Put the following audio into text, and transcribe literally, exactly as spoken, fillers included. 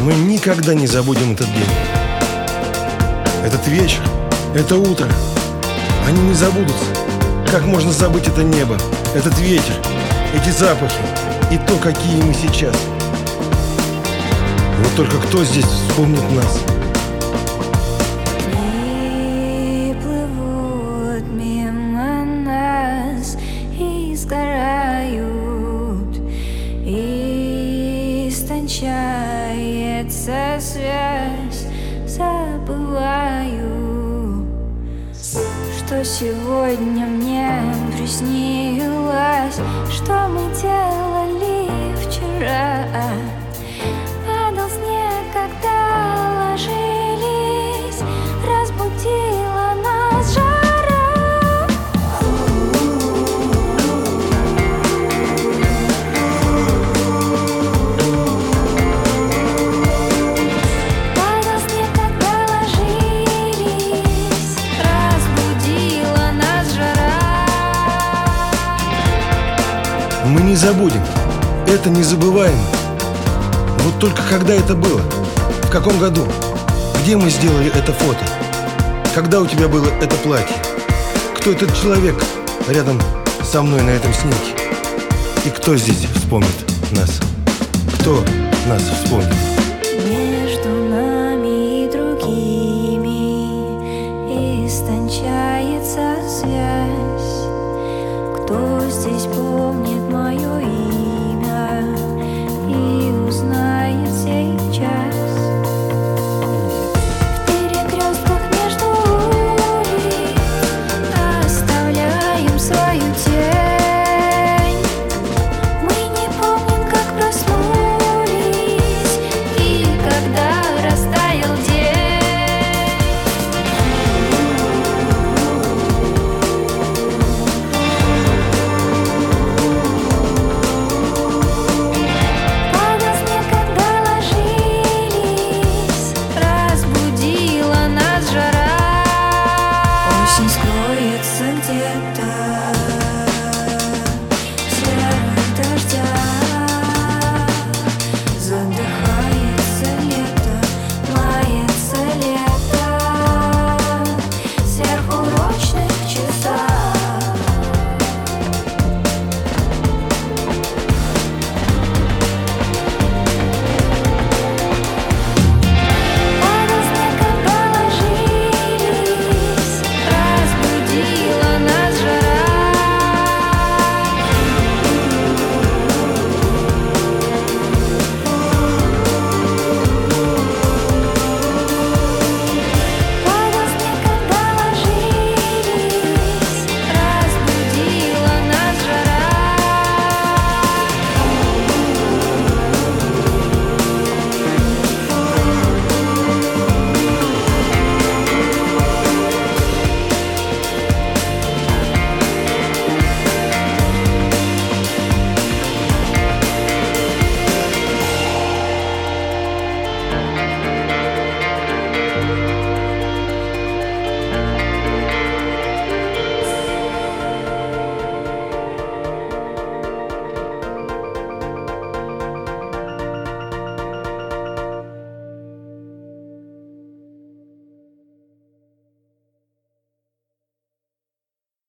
Мы никогда не забудем этот день, этот вечер, это утро. Они не забудутся. Как можно забыть это небо, этот ветер, эти запахи и то, какие мы сейчас? Вот только кто здесь вспомнит нас? Дни плывут мимо нас и сгорают, и истончается связь. Забываю, что сегодня мне приснилось, что мы делали вчера. Падал снег, когда ложились, разбудила нас жара. Падал снег, когда ложились, разбудила нас жара. Мы не забудем. Это незабываемо. Вот только когда это было? В каком году? Где мы сделали это фото? Когда у тебя было это платье? Кто этот человек рядом со мной на этом снимке? И кто здесь вспомнит нас? Кто нас вспомнит? Между нами и другими истончается связь. Кто здесь помнит мое имя и узнает сейчас?